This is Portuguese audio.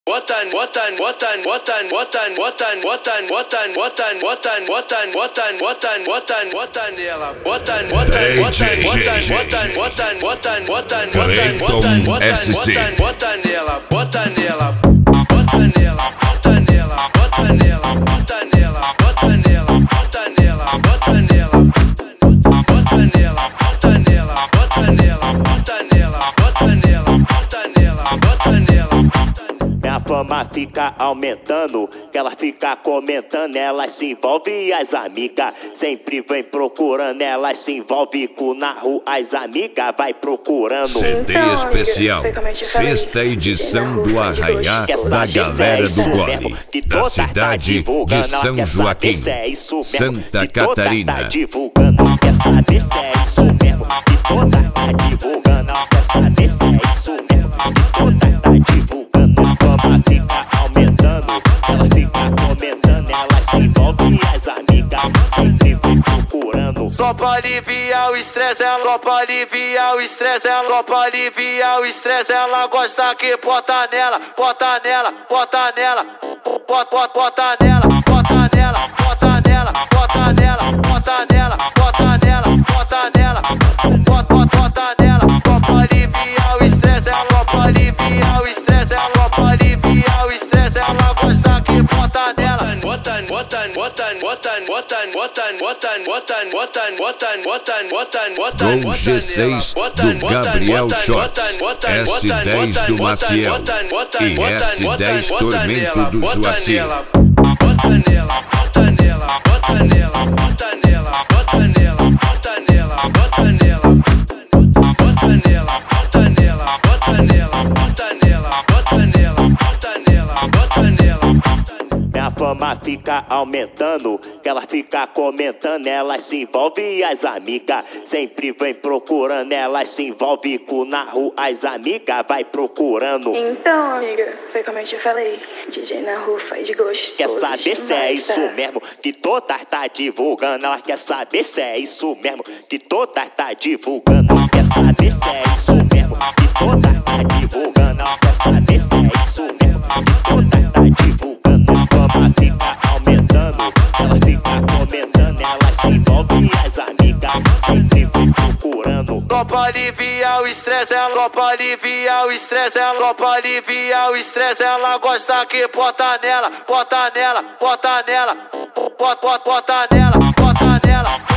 Minha fama fica aumentando, que ela fica comentando, elas se envolvem e as amigas sempre vem procurando, elas se envolvem com na rua, as amigas vai procurando. CD especial, sexta edição do Arraiá da galera do Gole, da cidade de São Joaquim, Santa Catarina. Quer saber se é isso mesmo, que toda tá divulgando, quer saber se é isso mesmo, que toda tá divulgando. A fama fica aumentando, ela fica comentando, elas se envolvem e as amigas sempre vem procurando. Só pra aliviar o estresse, ela pra aliviar o estresse, ela pra aliviar o estresse, ela gosta que bota nela, bota nela, bota nela, bota nela, bota nela, bota nela, bota nela, bota nela, bota nela, bota nela, bota nela. Só pra aliviar o estresse, ela pra aliviar o estresse, ela pra aliviar o estresse, ela gosta que bota nela. Gol G6 do Gabriel Shorts, S10 do Maciel e S10 Tormento do Joacir. Minha fama fica aumentando, que ela fica comentando, elas se envolvem e as amigas sempre vem procurando, elas se envolvem com na rua, as amigas vai procurando. Então, amiga, foi como eu te falei, DJ na rua faz de gosto. Quer saber se é isso mesmo, que toda tá divulgando, ela quer saber se é isso mesmo, que toda tá divulgando. Quer saber se é isso mesmo, que toda tá divulgando, ela quer saber se é isso mesmo, que toda tá divulgando. A fama fica aumentando, ela fica comentando, elas se envolvem e as amigas sempre vem procurando. Só pra aliviar o estresse, ela pra aliviar o estresse, ela pra aliviar o estresse, ela gosta que bota nela, bota nela, bota nela, bota nela, bota nela.